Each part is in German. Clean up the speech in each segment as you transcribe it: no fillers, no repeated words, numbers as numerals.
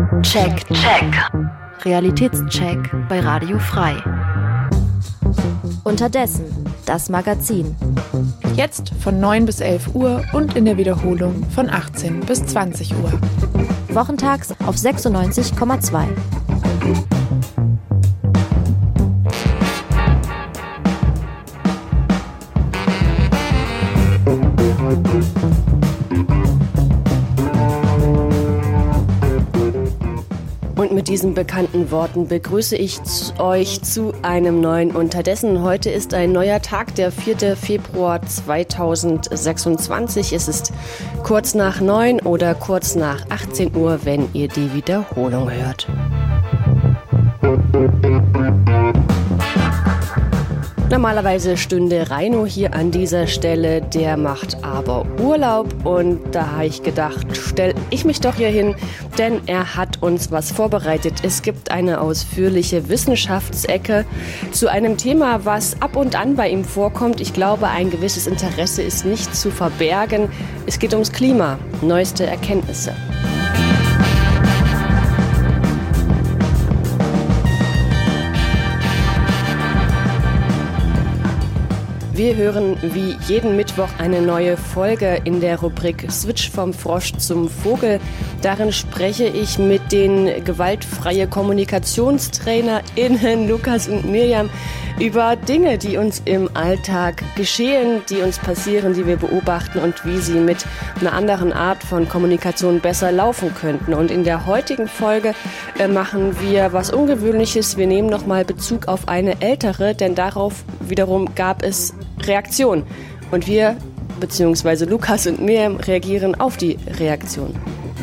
Check. Realitätscheck bei Radio Frei. Unterdessen das Magazin. Jetzt von 9 bis 11 Uhr und in der Wiederholung von 18 bis 20 Uhr. Wochentags auf 96,2. Und mit diesen bekannten Worten begrüße ich euch zu einem neuen Unterdessen. Heute ist ein neuer Tag, der 4. Februar 2026. Es ist kurz nach 9 oder kurz nach 18 Uhr, wenn ihr die Wiederholung hört. Normalerweise stünde Reino hier an dieser Stelle, der macht aber Urlaub und da habe ich gedacht, stelle ich mich doch hier hin, denn er hat uns was vorbereitet. Es gibt eine ausführliche Wissenschaftsecke zu einem Thema, was ab und an bei ihm vorkommt. Ich glaube, ein gewisses Interesse ist nicht zu verbergen. Es geht ums Klima, neueste Erkenntnisse. Wir hören wie jeden Mittwoch eine neue Folge in der Rubrik Switch vom Frosch zum Vogel. Darin spreche ich mit den gewaltfreie KommunikationstrainerInnen Lukas und Mirjam über Dinge, die uns im Alltag geschehen, die uns passieren, die wir beobachten und wie sie mit einer anderen Art von Kommunikation besser laufen könnten. Und in der heutigen Folge machen wir was Ungewöhnliches. Wir nehmen nochmal Bezug auf eine ältere, denn darauf wiederum gab es Reaktion. Und wir, beziehungsweise Lukas und Mirjam, reagieren auf die Reaktion.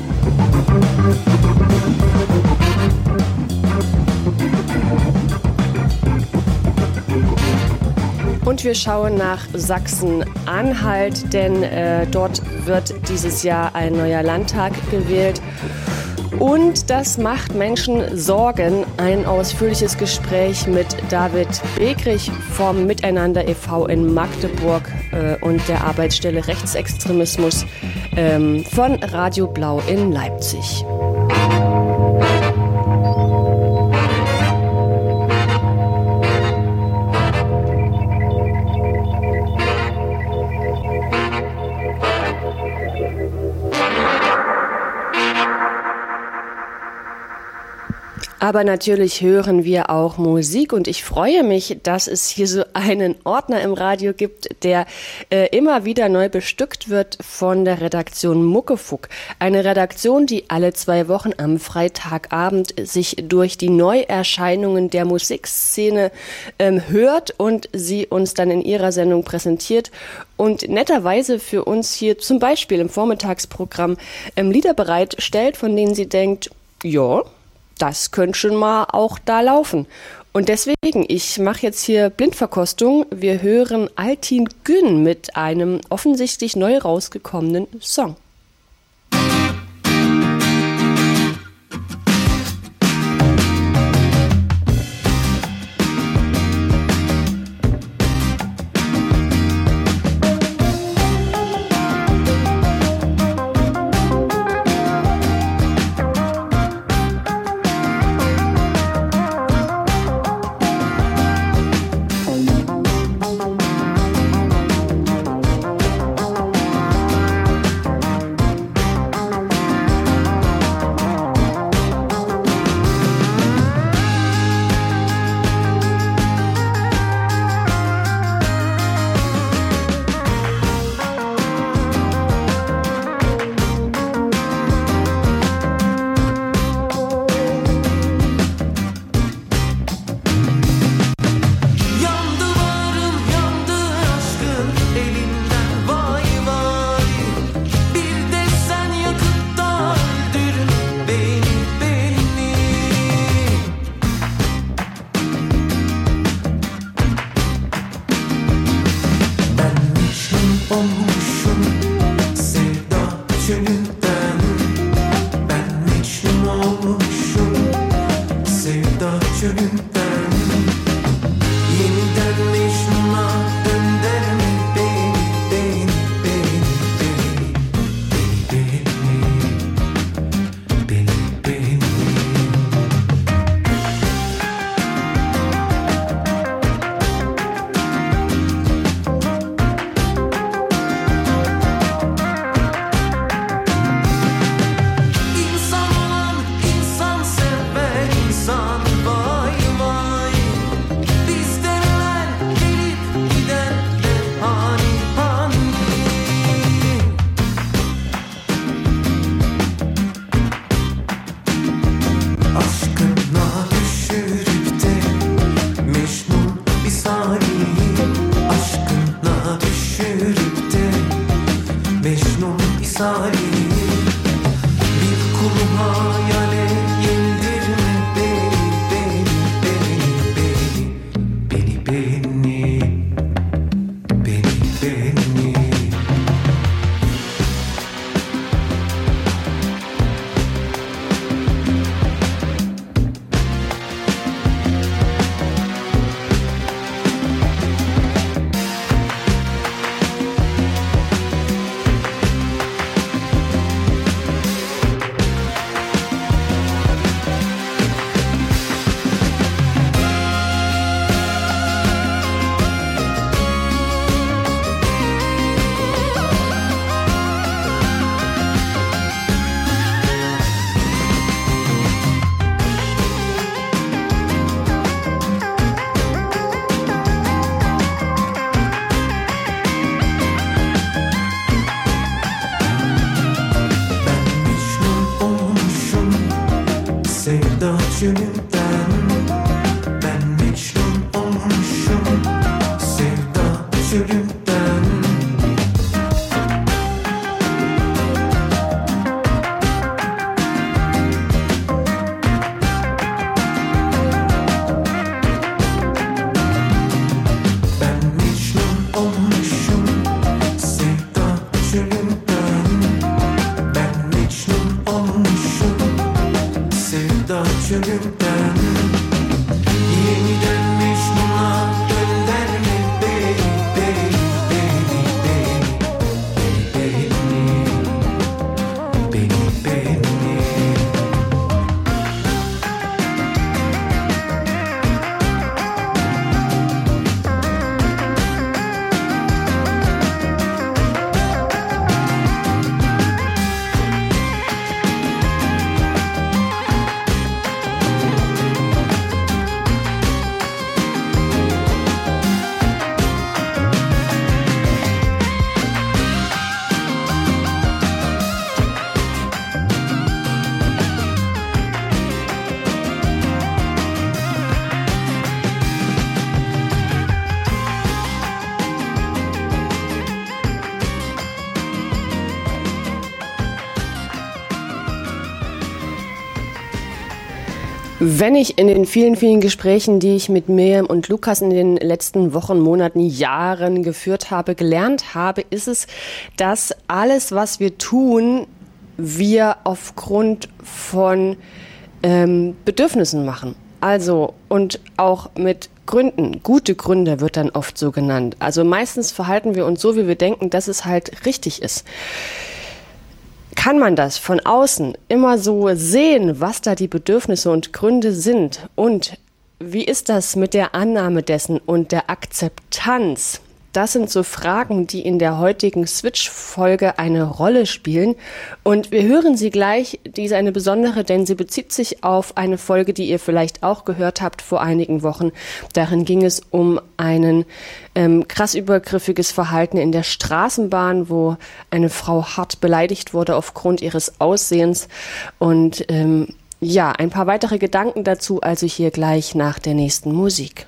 Und wir schauen nach Sachsen-Anhalt, denn dort wird dieses Jahr ein neuer Landtag gewählt. Und das macht Menschen Sorgen. Ein ausführliches Gespräch mit David Begrich vom Miteinander e.V. in Magdeburg und der Arbeitsstelle Rechtsextremismus von Radio Blau in Leipzig. Aber natürlich hören wir auch Musik und ich freue mich, dass es hier so einen Ordner im Radio gibt, der immer wieder neu bestückt wird von der Redaktion Muckefuck. Eine Redaktion, die alle 2 Wochen am Freitagabend sich durch die Neuerscheinungen der Musikszene hört und sie uns dann in ihrer Sendung präsentiert und netterweise für uns hier zum Beispiel im Vormittagsprogramm Lieder bereitstellt, von denen sie denkt, ja, das könnte schon mal auch da laufen. Und deswegen, ich mache jetzt hier Blindverkostung. Wir hören Altin Gün mit einem offensichtlich neu rausgekommenen Song. misali bir kulum hayale yendirme beni. Sevda çölünden ben Mecnun olmuşum, sevda çölünden. Ben Mecnun olmuşum, sevda çölünden. Ben Mecnun olmuşum, sevda çölünden. Yeniden Mecnun'a gönderme beni. Wenn ich in den vielen, vielen Gesprächen, die ich mit Miriam und Lukas in den letzten Wochen, Monaten, Jahren geführt habe, gelernt habe, ist es, dass alles, was wir tun, wir aufgrund von Bedürfnissen machen. Also, und auch mit Gründen. Gute Gründe wird dann oft so genannt. Also meistens verhalten wir uns so, wie wir denken, dass es halt richtig ist. Kann man das von außen immer so sehen, was da die Bedürfnisse und Gründe sind? Und wie ist das mit der Annahme dessen und der Akzeptanz? Das sind so Fragen, die in der heutigen Switch-Folge eine Rolle spielen. Und wir hören sie gleich. Die ist eine besondere, denn sie bezieht sich auf eine Folge, die ihr vielleicht auch gehört habt vor einigen Wochen. Darin ging es um ein krass übergriffiges Verhalten in der Straßenbahn, wo eine Frau hart beleidigt wurde aufgrund ihres Aussehens. Und ja, ein paar weitere Gedanken dazu, also hier gleich nach der nächsten Musik.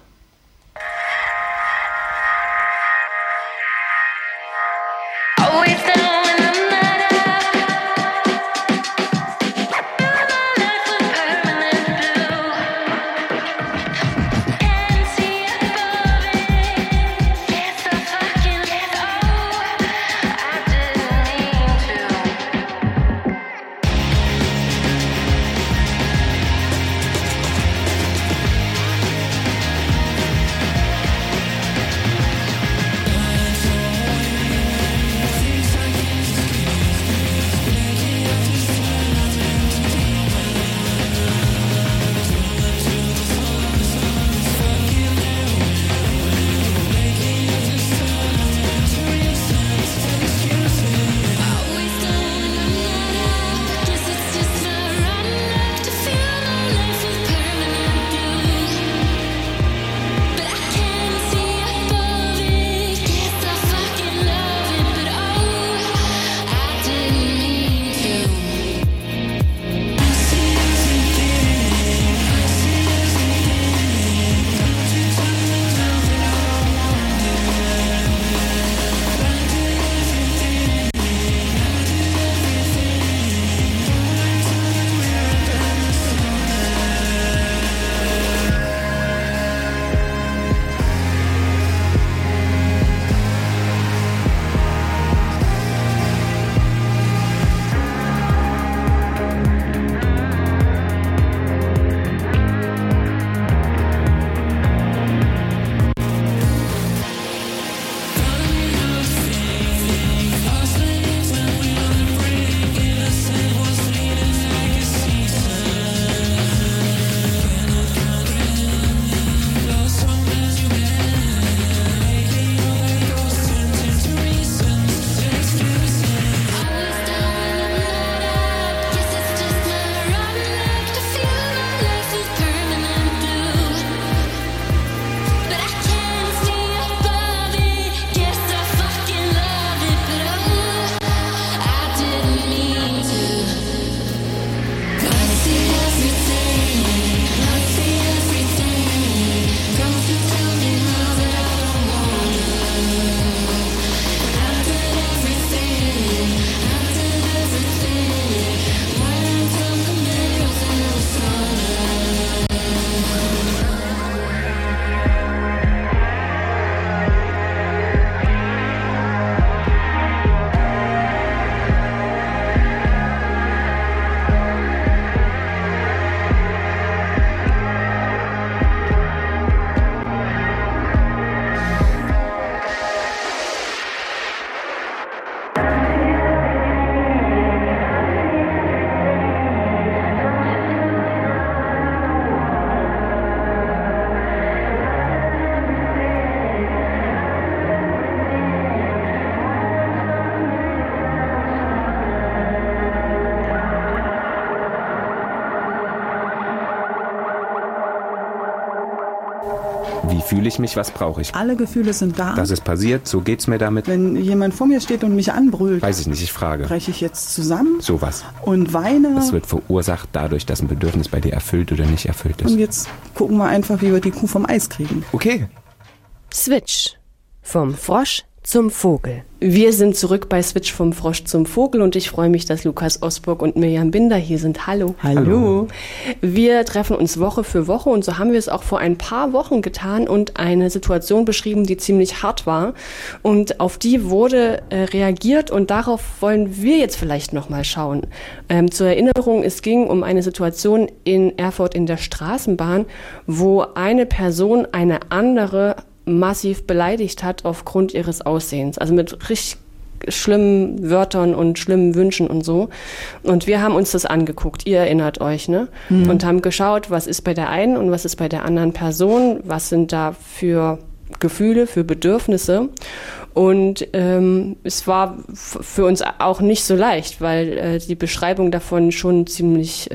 Wie fühle ich mich? Was brauche ich? Alle Gefühle sind da. Das ist passiert, so geht's mir damit. Wenn jemand vor mir steht und mich anbrüllt, Weiß ich nicht, ich frage. breche ich jetzt zusammen Sowas. und weine. Das wird verursacht dadurch, dass ein Bedürfnis bei dir erfüllt oder nicht erfüllt ist. Und jetzt gucken wir einfach, wie wir die Kuh vom Eis kriegen. Okay. Switch. Vom Frosch zum Vogel. Wir sind zurück bei Switch vom Frosch zum Vogel und ich freue mich, dass Lukas Osburg und Mirjam Binder hier sind. Hallo. Hallo. Wir treffen uns Woche für Woche und so haben wir es auch vor ein paar Wochen getan und eine Situation beschrieben, die ziemlich hart war. Und auf die wurde reagiert und darauf wollen wir jetzt vielleicht nochmal schauen. Zur Erinnerung, es ging um eine Situation in Erfurt in der Straßenbahn, wo eine Person eine andere massiv beleidigt hat aufgrund ihres Aussehens. Also mit richtig schlimmen Wörtern und schlimmen Wünschen und so. Und wir haben uns das angeguckt, ihr erinnert euch, ne? Und haben geschaut, was ist bei der einen und was ist bei der anderen Person, was sind da für Gefühle, für Bedürfnisse. Und es war für uns auch nicht so leicht, weil die Beschreibung davon schon ziemlich,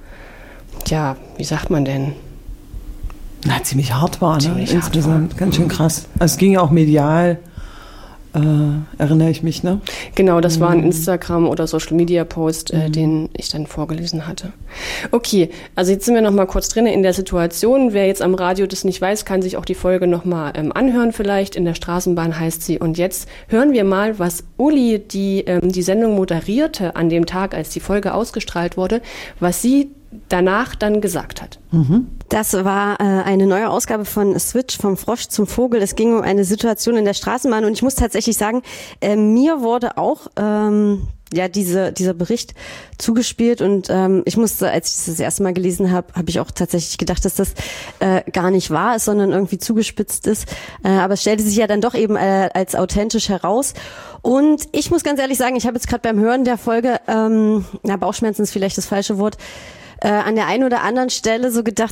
wie sagt man denn? Na, ziemlich hart war, ne? Ziemlich hart Insgesamt. Ganz schön krass. Also es ging ja auch medial, erinnere ich mich, ne? Genau, das war ein Instagram- oder Social-Media-Post, den ich dann vorgelesen hatte. Okay, also jetzt sind wir noch mal kurz drin in der Situation. Wer jetzt am Radio das nicht weiß, kann sich auch die Folge noch mal anhören vielleicht. In der Straßenbahn heißt sie. Und jetzt hören wir mal, was Uli, die die Sendung moderierte an dem Tag, als die Folge ausgestrahlt wurde, was sie danach dann gesagt hat. Das war eine neue Ausgabe von Switch vom Frosch zum Vogel. Es ging um eine Situation in der Straßenbahn und ich muss tatsächlich sagen, mir wurde auch dieser Bericht zugespielt und ich musste, als ich das erste Mal gelesen habe, habe ich auch tatsächlich gedacht, dass das gar nicht wahr ist, sondern irgendwie zugespitzt ist. Aber es stellte sich ja dann doch eben als authentisch heraus. Und ich muss ganz ehrlich sagen, ich habe jetzt gerade beim Hören der Folge, Bauchschmerzen ist vielleicht das falsche Wort, an der einen oder anderen Stelle so gedacht,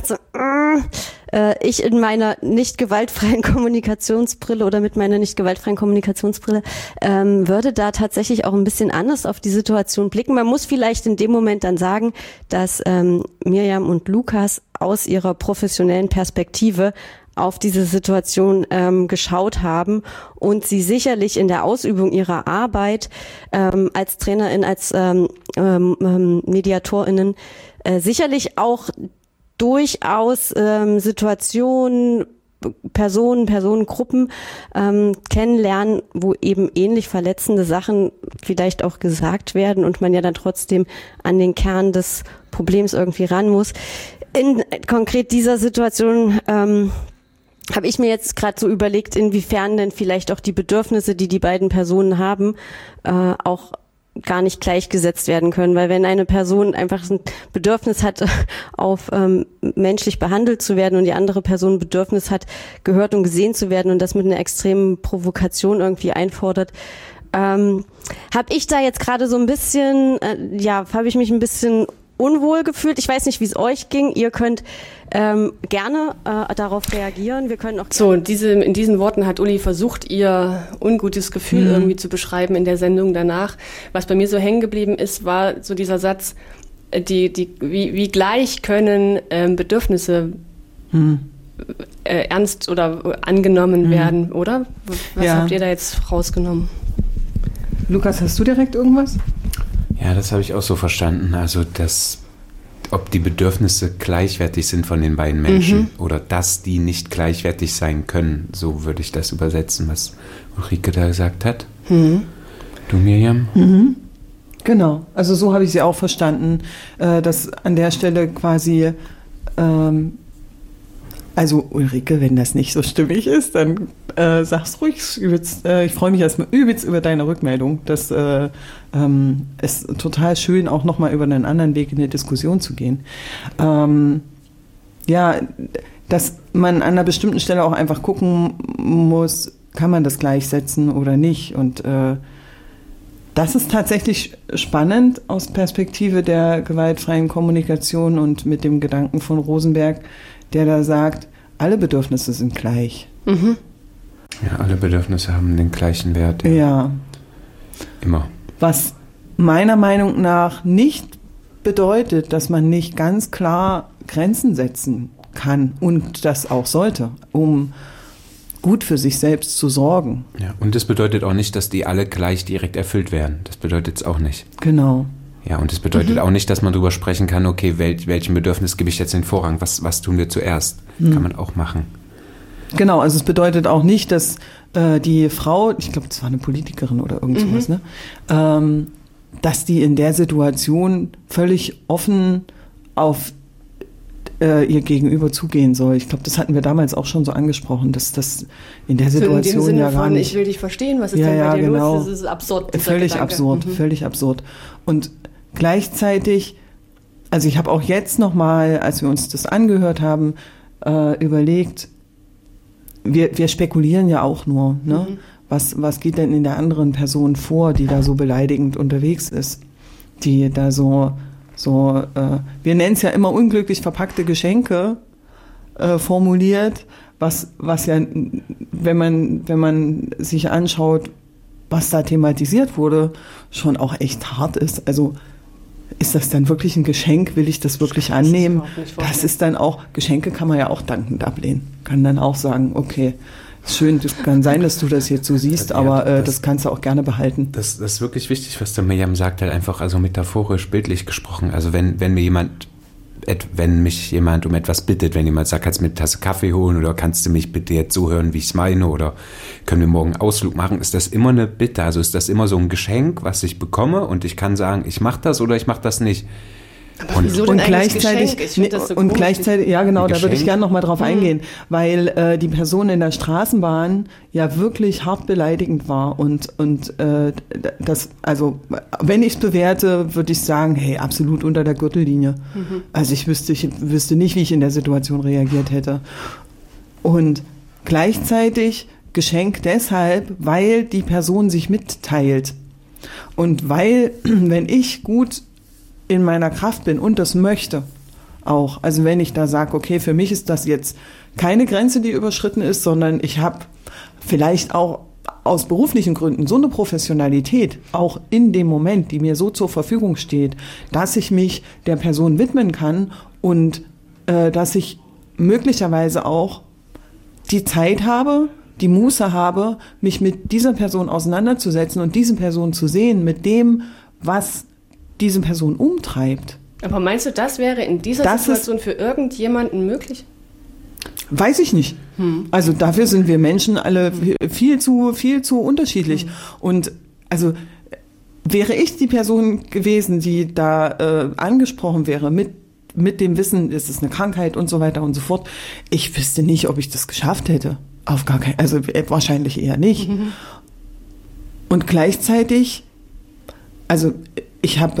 ich in meiner nicht gewaltfreien Kommunikationsbrille oder mit meiner nicht gewaltfreien Kommunikationsbrille würde da tatsächlich auch ein bisschen anders auf die Situation blicken. Man muss vielleicht in dem Moment dann sagen, dass Mirjam und Lukas aus ihrer professionellen Perspektive auf diese Situation geschaut haben und sie sicherlich in der Ausübung ihrer Arbeit als Trainerin, als MediatorInnen sicherlich auch durchaus Situationen, Personengruppen kennenlernen, wo eben ähnlich verletzende Sachen vielleicht auch gesagt werden und man ja dann trotzdem an den Kern des Problems irgendwie ran muss. In konkret dieser Situation habe ich mir jetzt gerade so überlegt, inwiefern denn vielleicht auch die Bedürfnisse, die die beiden Personen haben, auch gar nicht gleichgesetzt werden können, weil wenn eine Person einfach ein Bedürfnis hat, auf menschlich behandelt zu werden und die andere Person ein Bedürfnis hat, gehört und gesehen zu werden und das mit einer extremen Provokation irgendwie einfordert, habe ich da jetzt gerade so ein bisschen, habe ich mich ein bisschen unwohl gefühlt. Ich weiß nicht, wie es euch ging. Ihr könnt gerne darauf reagieren. Wir können auch so, in diesen Worten hat Uli versucht, ihr ungutes Gefühl irgendwie zu beschreiben in der Sendung danach. Was bei mir so hängen geblieben ist, war so dieser Satz, wie gleich können Bedürfnisse ernst oder angenommen werden, oder? Was habt ihr da jetzt rausgenommen? Lukas, hast du direkt irgendwas? Ja, das habe ich auch so verstanden. Also, ob die Bedürfnisse gleichwertig sind von den beiden Menschen oder dass die nicht gleichwertig sein können, so würde ich das übersetzen, was Ulrike da gesagt hat. Du, Mirjam? Genau, also so habe ich sie auch verstanden, dass an der Stelle quasi, also Ulrike, wenn das nicht so stimmig ist, dann sag's ruhig. Ich freue mich erstmal übelst über deine Rückmeldung. Das ist total schön, auch nochmal über einen anderen Weg in der Diskussion zu gehen. Dass man an einer bestimmten Stelle auch einfach gucken muss, kann man das gleichsetzen oder nicht. Und das ist tatsächlich spannend aus Perspektive der gewaltfreien Kommunikation und mit dem Gedanken von Rosenberg, der da sagt, alle Bedürfnisse sind gleich. Ja, alle Bedürfnisse haben den gleichen Wert. Ja. Immer. Was meiner Meinung nach nicht bedeutet, dass man nicht ganz klar Grenzen setzen kann und das auch sollte, um gut für sich selbst zu sorgen. Ja, und das bedeutet auch nicht, dass die alle gleich direkt erfüllt werden. Das bedeutet es auch nicht. Genau. Ja, und das bedeutet auch nicht, dass man darüber sprechen kann, okay, welchem Bedürfnis gebe ich jetzt den Vorrang? Was tun wir zuerst? Kann man auch machen. Genau, also es bedeutet auch nicht, dass die Frau, ich glaube, das war eine Politikerin oder irgend sowas, ne? Dass die in der Situation völlig offen auf ihr Gegenüber zugehen soll. Ich glaube, das hatten wir damals auch schon so angesprochen, dass das in der Situation in dem Sinne ja gar von, nicht... Ich will dich verstehen, was ist denn bei dir genau. los? Das ist absurd. Völlig absurd, völlig absurd. Und gleichzeitig, also ich habe auch jetzt nochmal, als wir uns das angehört haben, überlegt, wir spekulieren ja auch nur, ne? Was geht denn in der anderen Person vor, die da so beleidigend unterwegs ist, die da so wir nennen es ja immer unglücklich verpackte Geschenke formuliert, was ja, wenn man sich anschaut, was da thematisiert wurde, schon auch echt hart ist. Also ist das dann wirklich ein Geschenk? Will ich das wirklich annehmen? Das ist dann auch, Geschenke kann man ja auch dankend ablehnen. Kann dann auch sagen, okay, ist schön, das kann sein, dass du das jetzt so siehst, aber das kannst du auch gerne behalten. Das ist wirklich wichtig, was der Miriam sagt, halt einfach, also metaphorisch, bildlich gesprochen. Also wenn mich jemand um etwas bittet, wenn jemand sagt, kannst du mir eine Tasse Kaffee holen oder kannst du mich bitte jetzt so hören, wie ich es meine, oder können wir morgen einen Ausflug machen, ist das immer eine Bitte, also ist das immer so ein Geschenk, was ich bekomme und ich kann sagen, ich mache das oder ich mache das nicht. Aber wieso denn gleichzeitig, ja genau, da würde ich gerne nochmal drauf eingehen, weil die Person in der Straßenbahn ja wirklich hart beleidigend war und das, also wenn ich es bewerte, würde ich sagen, hey, absolut unter der Gürtellinie. Also ich wüsste nicht, wie ich in der Situation reagiert hätte. Und gleichzeitig Geschenk deshalb, weil die Person sich mitteilt und weil, wenn ich gut in meiner Kraft bin und das möchte auch. Also wenn ich da sage, okay, für mich ist das jetzt keine Grenze, die überschritten ist, sondern ich habe vielleicht auch aus beruflichen Gründen so eine Professionalität, auch in dem Moment, die mir so zur Verfügung steht, dass ich mich der Person widmen kann und dass ich möglicherweise auch die Zeit habe, die Muße habe, mich mit dieser Person auseinanderzusetzen und diese Person zu sehen mit dem, was diese Person umtreibt. Aber meinst du, das wäre in dieser Situation für irgendjemanden möglich? Weiß ich nicht. Also dafür sind wir Menschen alle viel zu unterschiedlich. Und also wäre ich die Person gewesen, die da angesprochen wäre mit dem Wissen, es ist eine Krankheit und so weiter und so fort, ich wüsste nicht, ob ich das geschafft hätte. Auf gar keinen, also wahrscheinlich eher nicht. Und gleichzeitig, also ich habe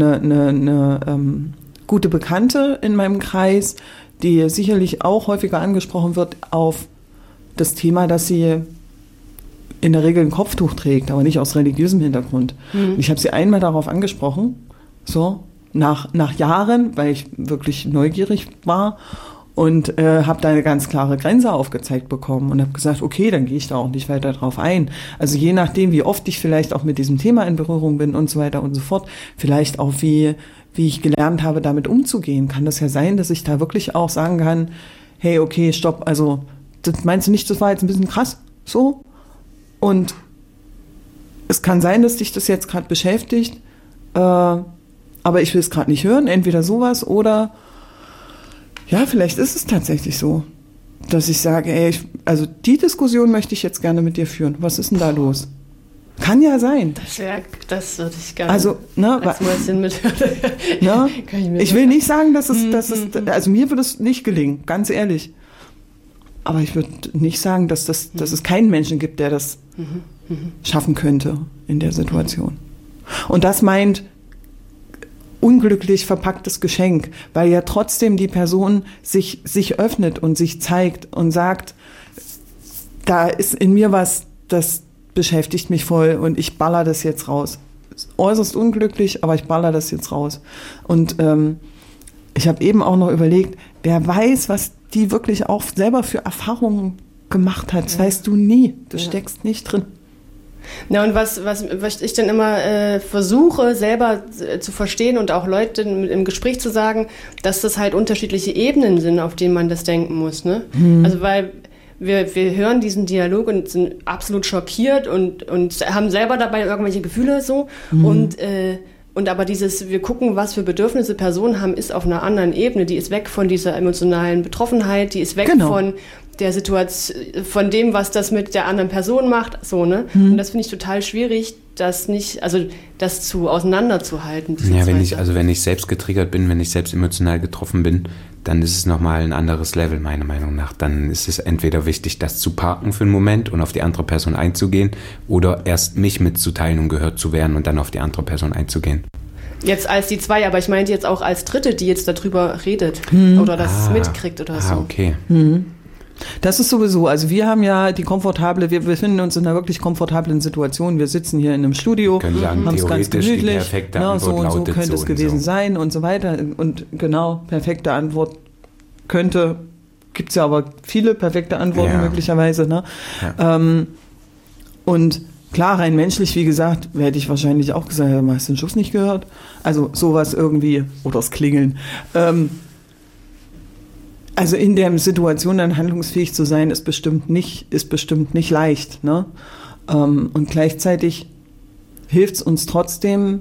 eine gute Bekannte in meinem Kreis, die sicherlich auch häufiger angesprochen wird auf das Thema, dass sie in der Regel ein Kopftuch trägt, aber nicht aus religiösem Hintergrund. Und ich habe sie einmal darauf angesprochen, so nach Jahren, weil ich wirklich neugierig war und habe da eine ganz klare Grenze aufgezeigt bekommen und habe gesagt, okay, dann gehe ich da auch nicht weiter drauf ein. Also je nachdem, wie oft ich vielleicht auch mit diesem Thema in Berührung bin und so weiter und so fort, vielleicht auch wie ich gelernt habe, damit umzugehen, kann das ja sein, dass ich da wirklich auch sagen kann, hey, okay, stopp, also das meinst du nicht, das war jetzt ein bisschen krass, so? Und es kann sein, dass dich das jetzt gerade beschäftigt, aber ich will es gerade nicht hören, entweder sowas oder ja, vielleicht ist es tatsächlich so, dass ich sage, ey, also die Diskussion möchte ich jetzt gerne mit dir führen. Was ist denn da los? Kann ja sein. Das würde ich gerne also, ne, als Mäuschen mithören. Ne, ich will nicht sagen, dass es, also mir würde es nicht gelingen, ganz ehrlich. Aber ich würde nicht sagen, dass es keinen Menschen gibt, der das schaffen könnte in der Situation. Und das meint unglücklich verpacktes Geschenk, weil ja trotzdem die Person sich öffnet und sich zeigt und sagt, da ist in mir was, das beschäftigt mich voll und ich baller das jetzt raus. Äußerst unglücklich, aber ich baller das jetzt raus. Und ich habe eben auch noch überlegt, wer weiß, was die wirklich auch selber für Erfahrungen gemacht hat. Das weißt du nie. Du steckst nicht drin. Na, und was ich dann immer versuche, selber zu verstehen und auch Leuten im Gespräch zu sagen, dass das halt unterschiedliche Ebenen sind, auf denen man das denken muss. Ne? Also weil wir hören diesen Dialog und sind absolut schockiert und haben selber dabei irgendwelche Gefühle so. Und aber wir gucken, was für Bedürfnisse Personen haben, ist auf einer anderen Ebene. Die ist weg von dieser emotionalen Betroffenheit, die ist weg von der Situation, von dem, was das mit der anderen Person macht, so, ne? Und das finde ich total schwierig, das auseinanderzuhalten. Ja, wenn ich selbst getriggert bin, wenn ich selbst emotional getroffen bin, dann ist es nochmal ein anderes Level, meiner Meinung nach. Dann ist es entweder wichtig, das zu parken für einen Moment und auf die andere Person einzugehen oder erst mich mitzuteilen und gehört zu werden und dann auf die andere Person einzugehen. Jetzt als die zwei, aber ich meinte jetzt auch als Dritte, die jetzt darüber redet oder das mitkriegt oder so. Okay. Das ist sowieso, also wir haben ja wir befinden uns in einer wirklich komfortablen Situation. Wir sitzen hier in einem Studio, haben es ganz gemütlich, die perfekte Antwort so und so lautet könnte es gewesen sein und so weiter. Und genau, perfekte Antwort gibt es ja aber viele perfekte Antworten möglicherweise. Ne? Ja. Und klar, rein menschlich, wie gesagt, hätte ich wahrscheinlich auch gesagt, hast du den Schuss nicht gehört? Also sowas irgendwie, oder das Klingeln. Also in der Situation dann handlungsfähig zu sein, ist bestimmt nicht leicht. Ne? Und gleichzeitig hilft es uns trotzdem,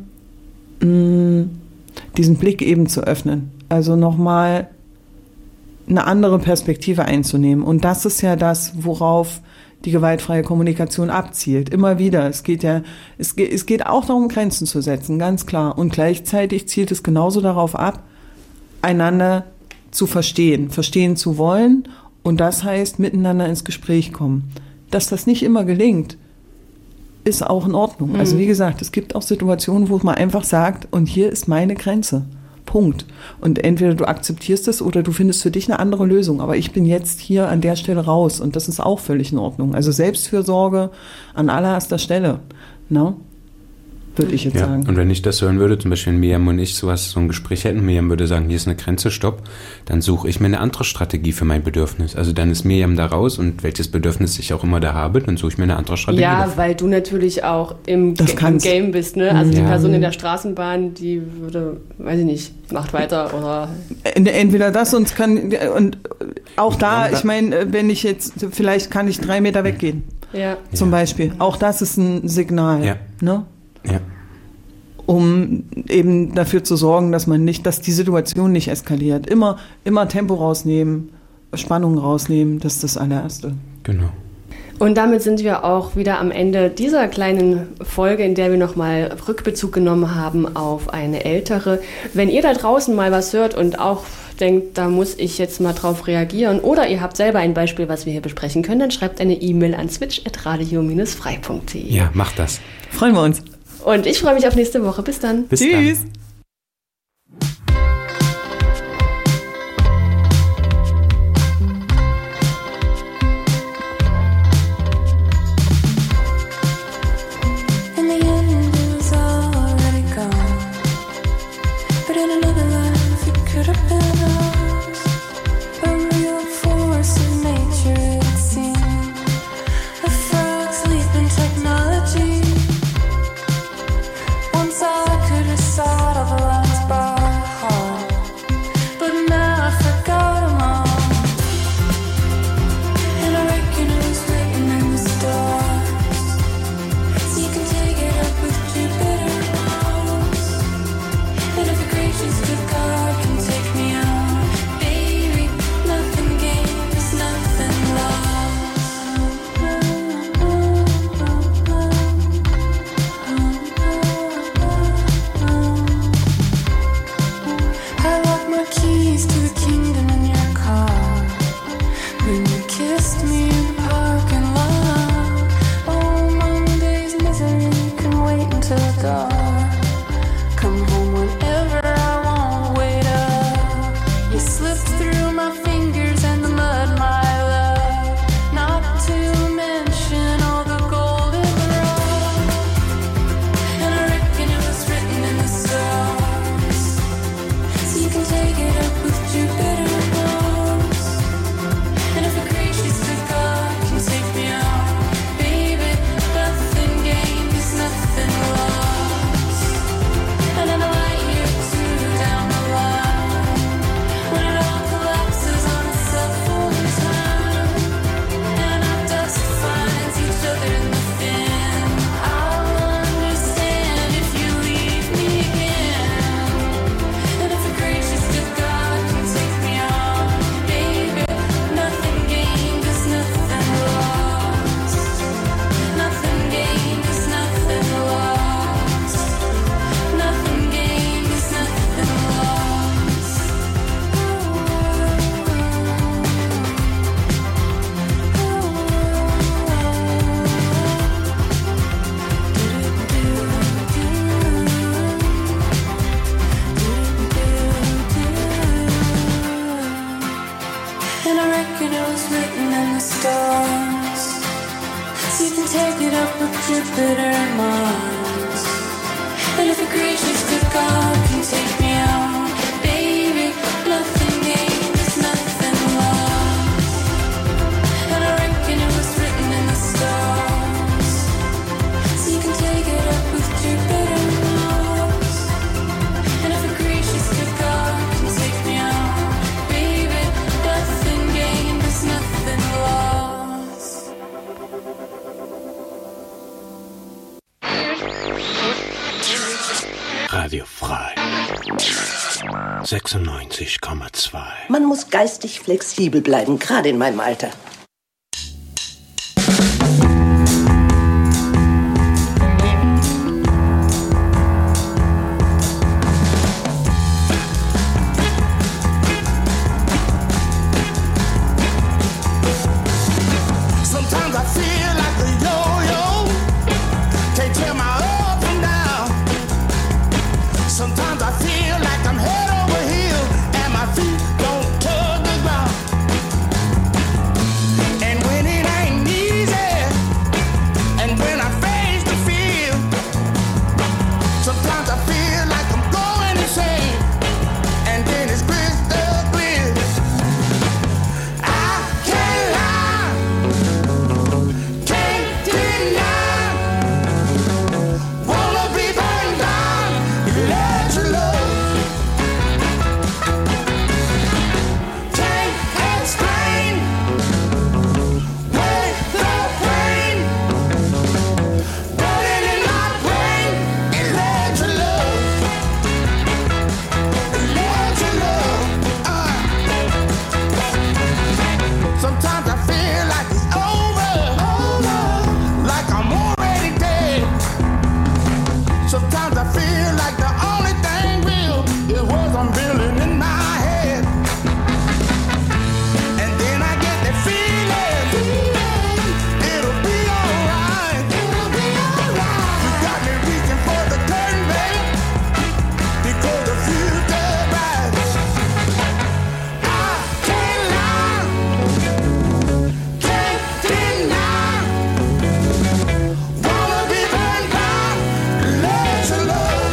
diesen Blick eben zu öffnen. Also nochmal eine andere Perspektive einzunehmen. Und das ist ja das, worauf die gewaltfreie Kommunikation abzielt. Immer wieder. Es geht auch darum, Grenzen zu setzen, ganz klar. Und gleichzeitig zielt es genauso darauf ab, einander zu verstehen zu wollen. Und das heißt, miteinander ins Gespräch kommen. Dass das nicht immer gelingt, ist auch in Ordnung. Also wie gesagt, es gibt auch Situationen, wo man einfach sagt, und hier ist meine Grenze. Punkt. Und entweder du akzeptierst es oder du findest für dich eine andere Lösung. Aber ich bin jetzt hier an der Stelle raus und das ist auch völlig in Ordnung. Also Selbstfürsorge an allererster Stelle, ne? Würde ich jetzt sagen. Und wenn ich das hören würde, zum Beispiel wenn Miriam und ich so ein Gespräch hätten, Miriam würde sagen, hier ist eine Grenze, stopp, dann suche ich mir eine andere Strategie für mein Bedürfnis. Also dann ist Miriam da raus und welches Bedürfnis ich auch immer da habe, dann suche ich mir eine andere Strategie. Ja, dafür. weil du natürlich auch im Game bist, ne? Also die Person in der Straßenbahn, die würde, weiß ich nicht, macht weiter oder... Entweder das und auch da, ich meine, wenn ich jetzt, vielleicht kann ich 3 Meter weggehen. Ja. Zum Beispiel. Auch das ist ein Signal. Ja. Ne? Ja. Um eben dafür zu sorgen, dass die Situation nicht eskaliert. Immer Tempo rausnehmen, Spannung rausnehmen, das ist das allererste. Genau. Und damit sind wir auch wieder am Ende dieser kleinen Folge, in der wir nochmal Rückbezug genommen haben auf eine ältere. Wenn ihr da draußen mal was hört und auch denkt, da muss ich jetzt mal drauf reagieren oder ihr habt selber ein Beispiel, was wir hier besprechen können, dann schreibt eine E-Mail an switch@radio-frei.de. Ja, macht das. Freuen wir uns. Und ich freue mich auf nächste Woche. Bis dann. Bis Tschüss. Dann. Just a car can take me out. Jupiter and Mars. And if a creature's good God can take me out, baby, nothing gained is nothing lost. And I reckon it was written in the stars, so you can take it up with Jupiter and Mars. And if a creature's good God can take me out, baby, nothing gained is nothing lost. Radio Frei 96,2. Man muss geistig flexibel bleiben, gerade in meinem Alter. Sometimes I feel like a yo-yo, can't tell my up and down. Sometimes I feel like I'm head over heels and my feet don't touch the ground. And when it ain't easy, and when I face the fear, sometimes I feel like I'm going insane, and then it's crystal clear. I can't lie, can't deny. Wanna be burned down, let your love. Can't explain where the pain burning in my brain. And let your love, let your love. Sometimes I feel like it's over, like I'm already dead. Sometimes I feel like the only thing real is what I'm feeling in my head. And then I get the feeling it'll be alright. You got me reaching for the curtain, babe, because the future's bright. I can't lie, can't deny. Wanna be burned down, let your love.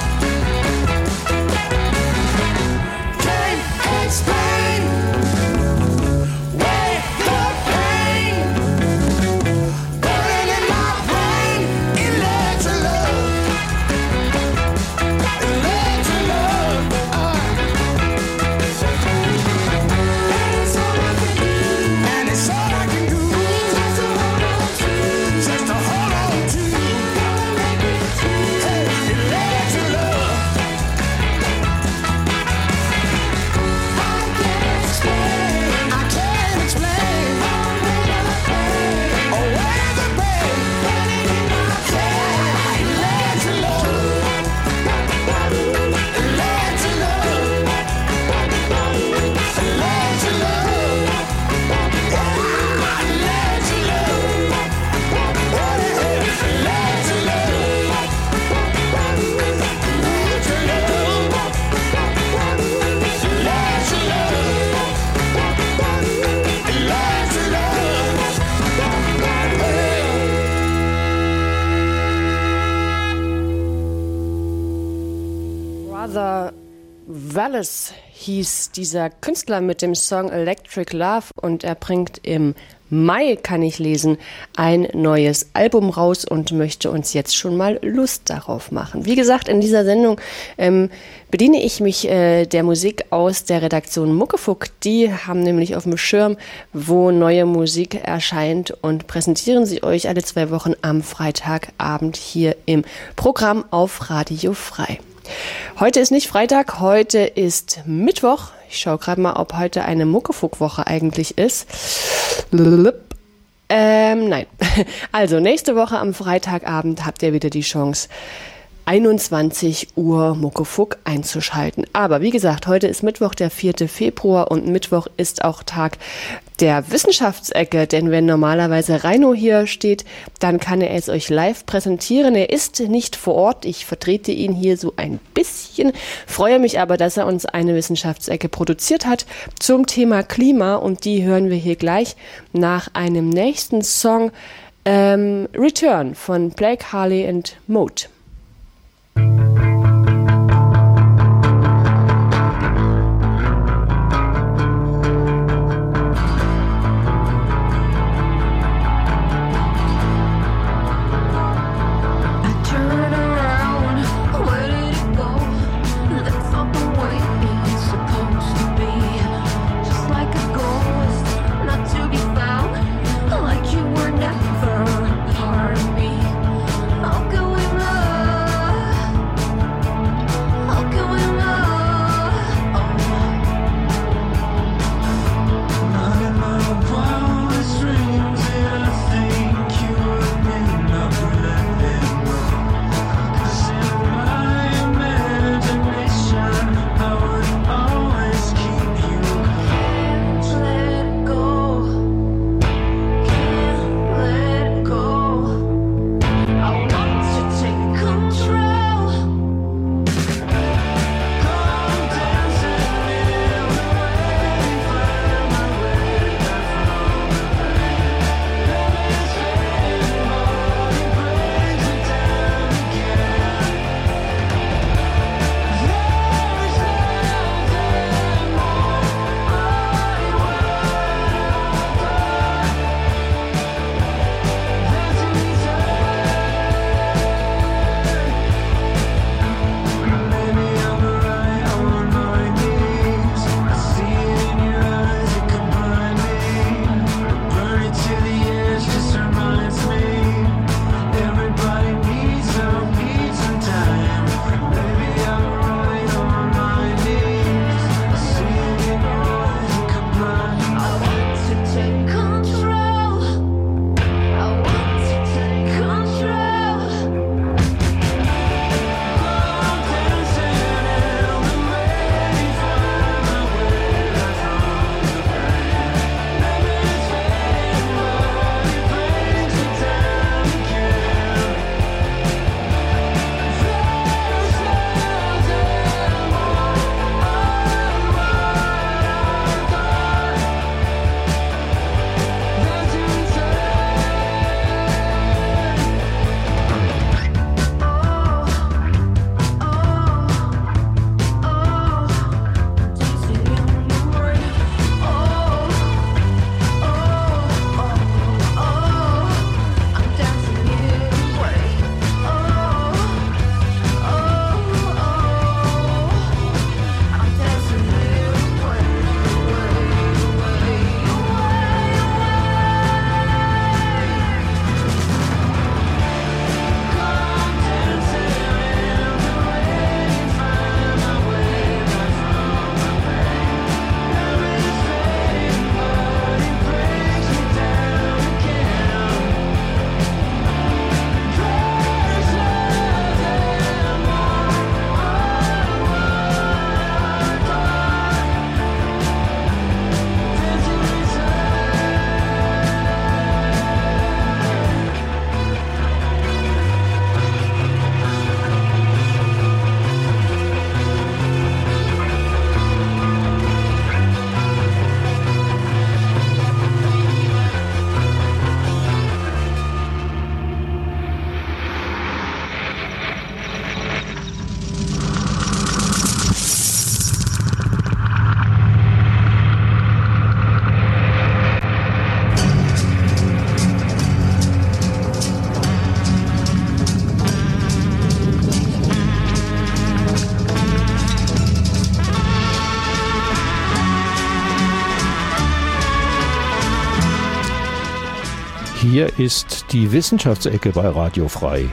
Can't explain where the pain burning in my brain. And let your love, let your love. And it's all I can do, and it's all I can do, just to hold on to you. Hey, let your love. I can't explain. Oh, where the pain. Hey, let your love. Let your love. Let your love. Let your love. Let your love. Brother Wallace hieß dieser Künstler mit dem Song Electric Love und er bringt im Mai, kann ich lesen, ein neues Album raus und möchte uns jetzt schon mal Lust darauf machen. Wie gesagt, in dieser Sendung bediene ich mich der Musik aus der Redaktion Muckefuck. Die haben nämlich auf dem Schirm, wo neue Musik erscheint und präsentieren sie euch alle 2 Wochen am Freitagabend hier im Programm auf Radio Frei. Heute ist nicht Freitag, heute ist Mittwoch. Ich schaue gerade mal, ob heute eine Muckefuck-Woche eigentlich ist. Nein. Also nächste Woche am Freitagabend habt ihr wieder die Chance, 21 Uhr Muckefuck einzuschalten. Aber wie gesagt, heute ist Mittwoch, der 4. Februar und Mittwoch ist auch Tag der Wissenschaftsecke, denn wenn normalerweise Reino hier steht, dann kann er es euch live präsentieren. Er ist nicht vor Ort, ich vertrete ihn hier so ein bisschen, freue mich aber, dass er uns eine Wissenschaftsecke produziert hat zum Thema Klima und die hören wir hier gleich nach einem nächsten Song. Return von Blake, Harley and Mode. Hier ist die Wissenschaftsecke bei Radio Frei.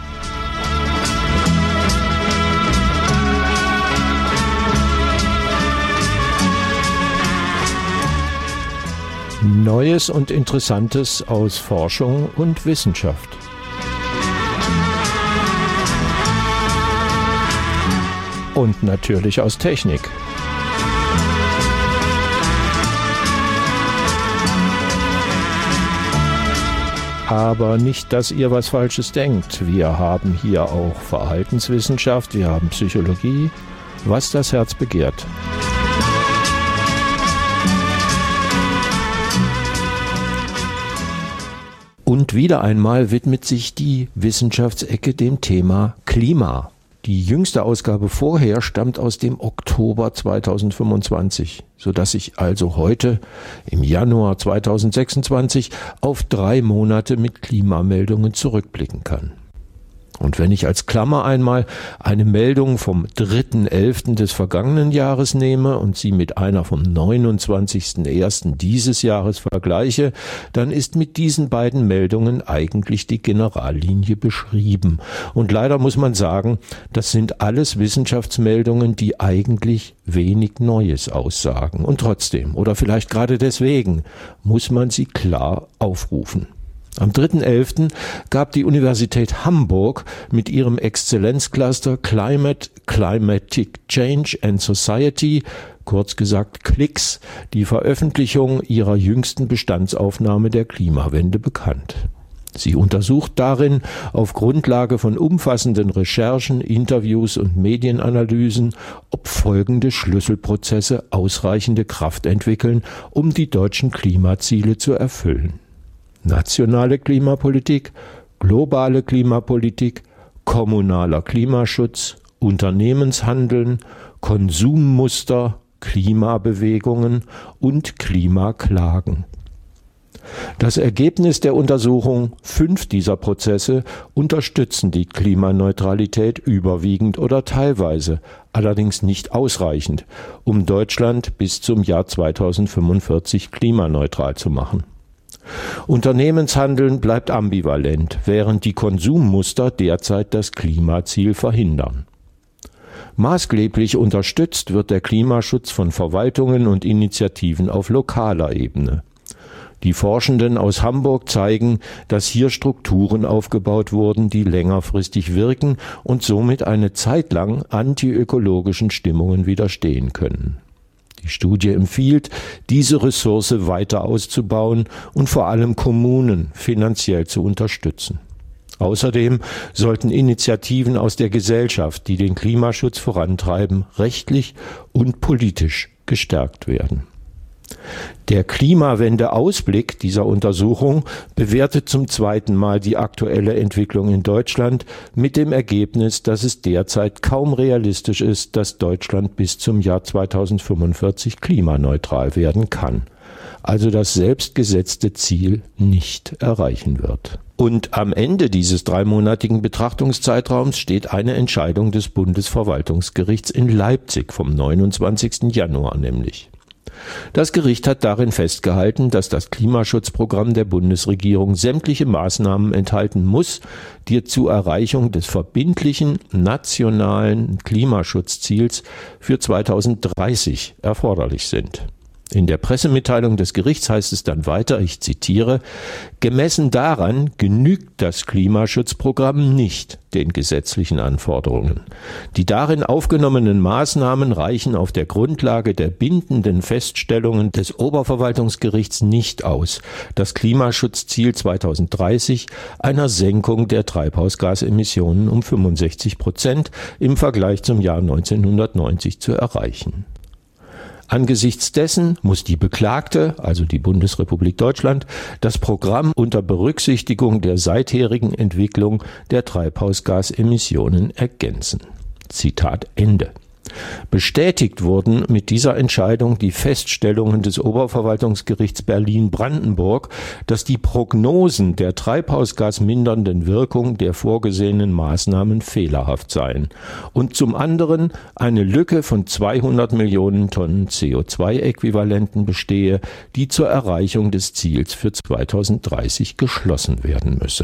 Neues und Interessantes aus Forschung und Wissenschaft. Und natürlich aus Technik. Aber nicht, dass ihr was Falsches denkt. Wir haben hier auch Verhaltenswissenschaft, wir haben Psychologie, was das Herz begehrt. Und wieder einmal widmet sich die Wissenschaftsecke dem Thema Klima. Die jüngste Ausgabe vorher stammt aus dem Oktober 2025, sodass ich also heute im Januar 2026 auf 3 Monate mit Klimameldungen zurückblicken kann. Und wenn ich als Klammer einmal eine Meldung vom 3.11. des vergangenen Jahres nehme und sie mit einer vom 29.01. dieses Jahres vergleiche, dann ist mit diesen beiden Meldungen eigentlich die Generallinie beschrieben. Und leider muss man sagen, das sind alles Wissenschaftsmeldungen, die eigentlich wenig Neues aussagen. Und trotzdem, oder vielleicht gerade deswegen, muss man sie klar aufrufen. Am 3.11. gab die Universität Hamburg mit ihrem Exzellenzcluster Climate, Climatic Change and Society, kurz gesagt CLICS, die Veröffentlichung ihrer jüngsten Bestandsaufnahme der Klimawende bekannt. Sie untersucht darin auf Grundlage von umfassenden Recherchen, Interviews und Medienanalysen, ob folgende Schlüsselprozesse ausreichende Kraft entwickeln, um die deutschen Klimaziele zu erfüllen: nationale Klimapolitik, globale Klimapolitik, kommunaler Klimaschutz, Unternehmenshandeln, Konsummuster, Klimabewegungen und Klimaklagen. Das Ergebnis der Untersuchung: 5 dieser Prozesse unterstützen die Klimaneutralität überwiegend oder teilweise, allerdings nicht ausreichend, um Deutschland bis zum Jahr 2045 klimaneutral zu machen. Unternehmenshandeln bleibt ambivalent, während die Konsummuster derzeit das Klimaziel verhindern. Maßgeblich unterstützt wird der Klimaschutz von Verwaltungen und Initiativen auf lokaler Ebene. Die Forschenden aus Hamburg zeigen, dass hier Strukturen aufgebaut wurden, die längerfristig wirken und somit eine Zeit lang antiökologischen Stimmungen widerstehen können. Die Studie empfiehlt, diese Ressource weiter auszubauen und vor allem Kommunen finanziell zu unterstützen. Außerdem sollten Initiativen aus der Gesellschaft, die den Klimaschutz vorantreiben, rechtlich und politisch gestärkt werden. Der Klimawende-Ausblick dieser Untersuchung bewertet zum 2. Mal die aktuelle Entwicklung in Deutschland mit dem Ergebnis, dass es derzeit kaum realistisch ist, dass Deutschland bis zum Jahr 2045 klimaneutral werden kann, also das selbstgesetzte Ziel nicht erreichen wird. Und am Ende dieses 3-monatigen Betrachtungszeitraums steht eine Entscheidung des Bundesverwaltungsgerichts in Leipzig vom 29. Januar nämlich. Das Gericht hat darin festgehalten, dass das Klimaschutzprogramm der Bundesregierung sämtliche Maßnahmen enthalten muss, die zur Erreichung des verbindlichen nationalen Klimaschutzziels für 2030 erforderlich sind. In der Pressemitteilung des Gerichts heißt es dann weiter, ich zitiere: Gemessen daran genügt das Klimaschutzprogramm nicht den gesetzlichen Anforderungen. Die darin aufgenommenen Maßnahmen reichen auf der Grundlage der bindenden Feststellungen des Oberverwaltungsgerichts nicht aus, das Klimaschutzziel 2030 einer Senkung der Treibhausgasemissionen um 65% im Vergleich zum Jahr 1990 zu erreichen. Angesichts dessen muss die Beklagte, also die Bundesrepublik Deutschland, das Programm unter Berücksichtigung der seitherigen Entwicklung der Treibhausgasemissionen ergänzen. Zitat Ende. Bestätigt wurden mit dieser Entscheidung die Feststellungen des Oberverwaltungsgerichts Berlin-Brandenburg, dass die Prognosen der treibhausgasmindernden Wirkung der vorgesehenen Maßnahmen fehlerhaft seien und zum anderen eine Lücke von 200 Millionen Tonnen CO2-Äquivalenten bestehe, die zur Erreichung des Ziels für 2030 geschlossen werden müsse.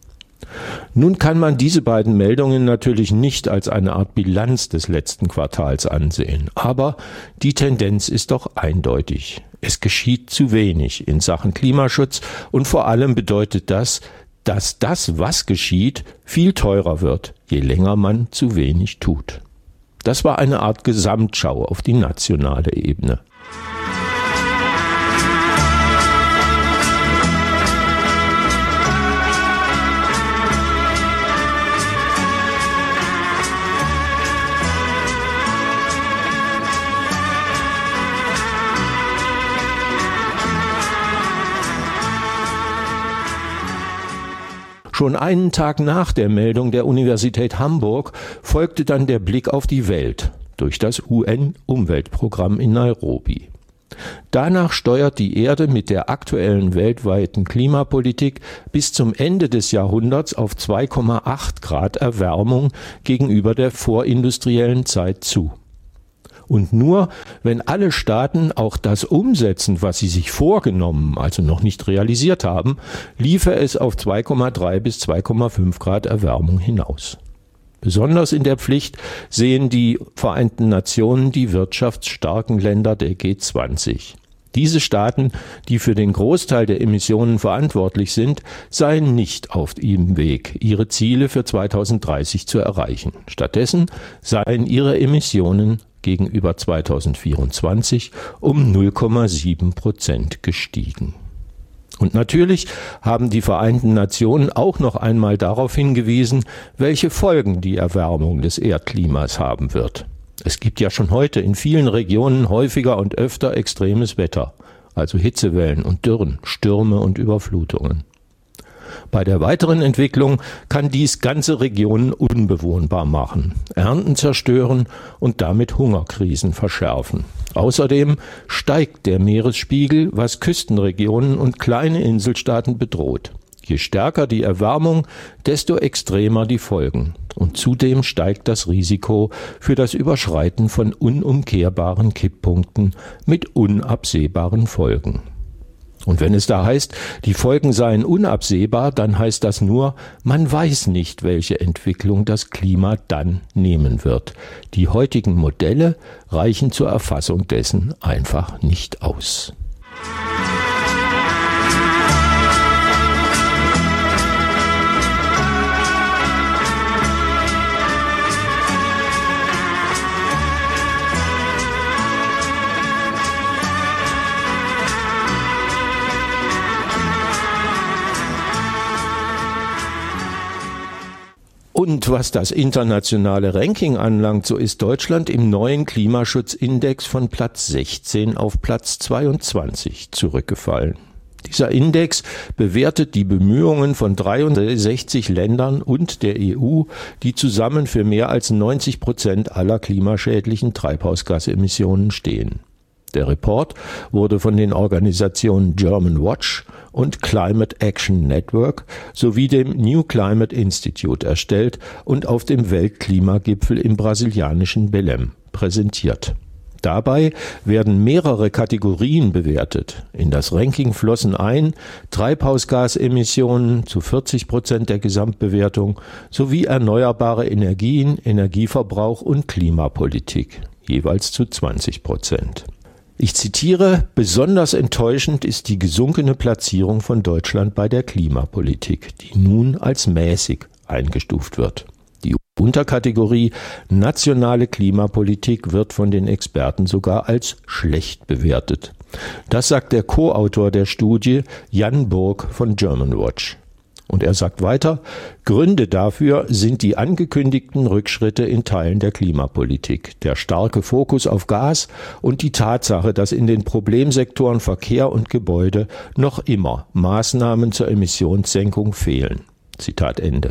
Nun kann man diese beiden Meldungen natürlich nicht als eine Art Bilanz des letzten Quartals ansehen, aber die Tendenz ist doch eindeutig. Es geschieht zu wenig in Sachen Klimaschutz und vor allem bedeutet das, dass das, was geschieht, viel teurer wird, je länger man zu wenig tut. Das war eine Art Gesamtschau auf die nationale Ebene. Schon einen Tag nach der Meldung der Universität Hamburg folgte dann der Blick auf die Welt durch das UN-Umweltprogramm in Nairobi. Danach steuert die Erde mit der aktuellen weltweiten Klimapolitik bis zum Ende des Jahrhunderts auf 2,8 Grad Erwärmung gegenüber der vorindustriellen Zeit zu. Und nur wenn alle Staaten auch das umsetzen, was sie sich vorgenommen, also noch nicht realisiert haben, liefe es auf 2,3 bis 2,5 Grad Erwärmung hinaus. Besonders in der Pflicht sehen die Vereinten Nationen die wirtschaftsstarken Länder der G20. Diese Staaten, die für den Großteil der Emissionen verantwortlich sind, seien nicht auf ihrem Weg, ihre Ziele für 2030 zu erreichen. Stattdessen seien ihre Emissionen gegenüber 2024 um 0,7% gestiegen. Und natürlich haben die Vereinten Nationen auch noch einmal darauf hingewiesen, welche Folgen die Erwärmung des Erdklimas haben wird. Es gibt ja schon heute in vielen Regionen häufiger und öfter extremes Wetter, also Hitzewellen und Dürren, Stürme und Überflutungen. Bei der weiteren Entwicklung kann dies ganze Regionen unbewohnbar machen, Ernten zerstören und damit Hungerkrisen verschärfen. Außerdem steigt der Meeresspiegel, was Küstenregionen und kleine Inselstaaten bedroht. Je stärker die Erwärmung, desto extremer die Folgen. Und zudem steigt das Risiko für das Überschreiten von unumkehrbaren Kipppunkten mit unabsehbaren Folgen. Und wenn es da heißt, die Folgen seien unabsehbar, dann heißt das nur, man weiß nicht, welche Entwicklung das Klima dann nehmen wird. Die heutigen Modelle reichen zur Erfassung dessen einfach nicht aus. Und was das internationale Ranking anlangt, so ist Deutschland im neuen Klimaschutzindex von Platz 16 auf Platz 22 zurückgefallen. Dieser Index bewertet die Bemühungen von 63 Ländern und der EU, die zusammen für mehr als 90% aller klimaschädlichen Treibhausgasemissionen stehen. Der Report wurde von den Organisationen German Watch und Climate Action Network sowie dem New Climate Institute erstellt und auf dem Weltklimagipfel im brasilianischen Belém präsentiert. Dabei werden mehrere Kategorien bewertet. In das Ranking flossen ein Treibhausgasemissionen zu 40% der Gesamtbewertung sowie erneuerbare Energien, Energieverbrauch und Klimapolitik, jeweils zu 20%. Ich zitiere, besonders enttäuschend ist die gesunkene Platzierung von Deutschland bei der Klimapolitik, die nun als mäßig eingestuft wird. Die Unterkategorie nationale Klimapolitik wird von den Experten sogar als schlecht bewertet. Das sagt der Co-Autor der Studie, Jan Burg von German Watch. Und er sagt weiter, Gründe dafür sind die angekündigten Rückschritte in Teilen der Klimapolitik, der starke Fokus auf Gas und die Tatsache, dass in den Problemsektoren Verkehr und Gebäude noch immer Maßnahmen zur Emissionssenkung fehlen. Zitat Ende.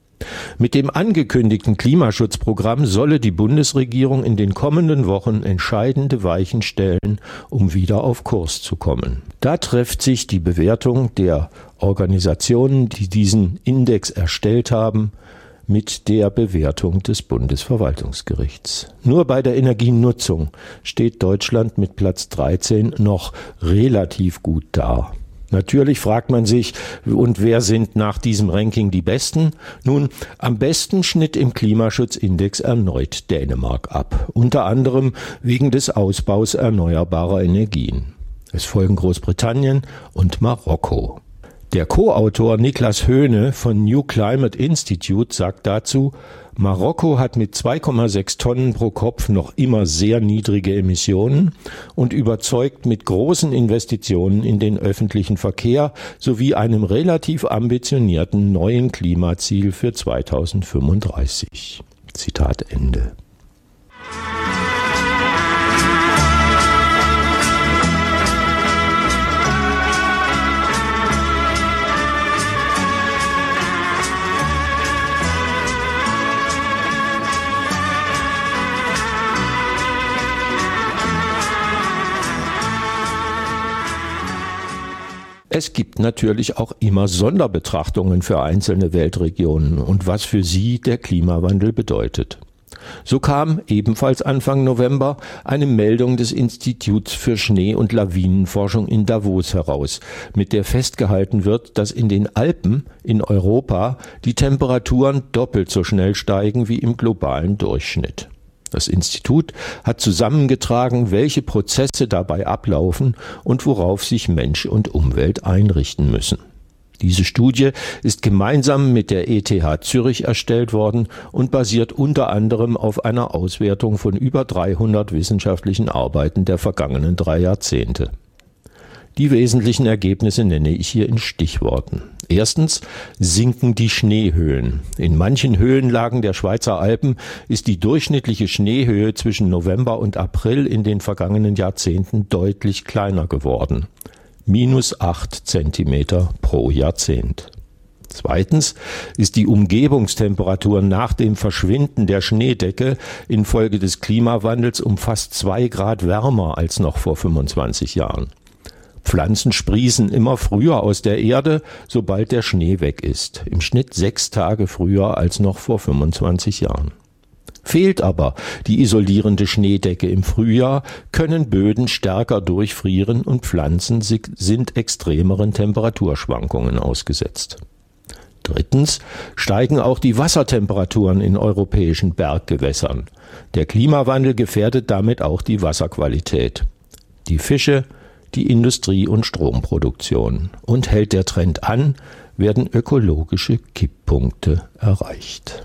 Mit dem angekündigten Klimaschutzprogramm solle die Bundesregierung in den kommenden Wochen entscheidende Weichen stellen, um wieder auf Kurs zu kommen. Da trifft sich die Bewertung der Organisationen, die diesen Index erstellt haben, mit der Bewertung des Bundesverwaltungsgerichts. Nur bei der Energienutzung steht Deutschland mit Platz 13 noch relativ gut da. Natürlich fragt man sich, und wer sind nach diesem Ranking die Besten? Nun, am besten schnitt im Klimaschutzindex erneut Dänemark ab, unter anderem wegen des Ausbaus erneuerbarer Energien. Es folgen Großbritannien und Marokko. Der Co-Autor Niklas Höhne von New Climate Institute sagt dazu, Marokko hat mit 2,6 Tonnen pro Kopf noch immer sehr niedrige Emissionen und überzeugt mit großen Investitionen in den öffentlichen Verkehr sowie einem relativ ambitionierten neuen Klimaziel für 2035. Zitat Ende. Es gibt natürlich auch immer Sonderbetrachtungen für einzelne Weltregionen und was für sie der Klimawandel bedeutet. So kam ebenfalls Anfang November eine Meldung des Instituts für Schnee- und Lawinenforschung in Davos heraus, mit der festgehalten wird, dass in den Alpen in Europa die Temperaturen doppelt so schnell steigen wie im globalen Durchschnitt. Das Institut hat zusammengetragen, welche Prozesse dabei ablaufen und worauf sich Mensch und Umwelt einrichten müssen. Diese Studie ist gemeinsam mit der ETH Zürich erstellt worden und basiert unter anderem auf einer Auswertung von über 300 wissenschaftlichen Arbeiten der vergangenen 3 Jahrzehnte. Die wesentlichen Ergebnisse nenne ich hier in Stichworten. Erstens sinken die Schneehöhen. In manchen Höhenlagen der Schweizer Alpen ist die durchschnittliche Schneehöhe zwischen November und April in den vergangenen Jahrzehnten deutlich kleiner geworden. -8 Zentimeter pro Jahrzehnt. Zweitens ist die Umgebungstemperatur nach dem Verschwinden der Schneedecke infolge des Klimawandels um fast 2 Grad wärmer als noch vor 25 Jahren. Pflanzen sprießen immer früher aus der Erde, sobald der Schnee weg ist. Im Schnitt 6 Tage früher als noch vor 25 Jahren. Fehlt aber die isolierende Schneedecke im Frühjahr, können Böden stärker durchfrieren und Pflanzen sind extremeren Temperaturschwankungen ausgesetzt. Drittens steigen auch die Wassertemperaturen in europäischen Berggewässern. Der Klimawandel gefährdet damit auch die Wasserqualität. Die Fische, die Industrie- und Stromproduktion. Und hält der Trend an, werden ökologische Kipppunkte erreicht.